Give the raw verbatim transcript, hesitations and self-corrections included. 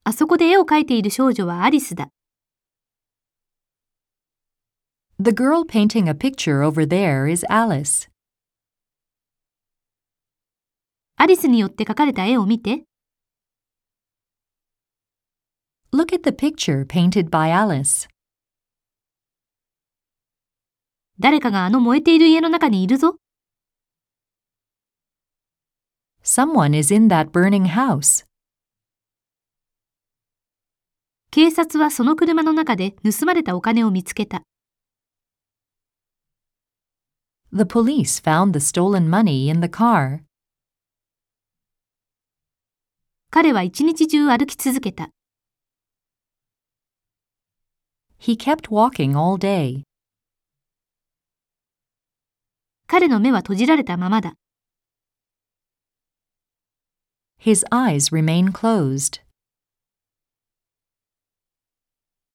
あそこで絵を描いている少女はアリスだ。 The girl painting a picture over there is Alice. アリスによって描かれた絵を見て。 Look at the picture painted by Alice. 誰かがあの燃えている家の中にいるぞ。 Someone is in that burning house. 警察はその車の中で盗まれたお金を見つけた。 The police found the stolen money in the car. 彼は一日中歩き続けた。 He kept walking all day. 彼の目は閉じられたままだ。 His eyes remain closed.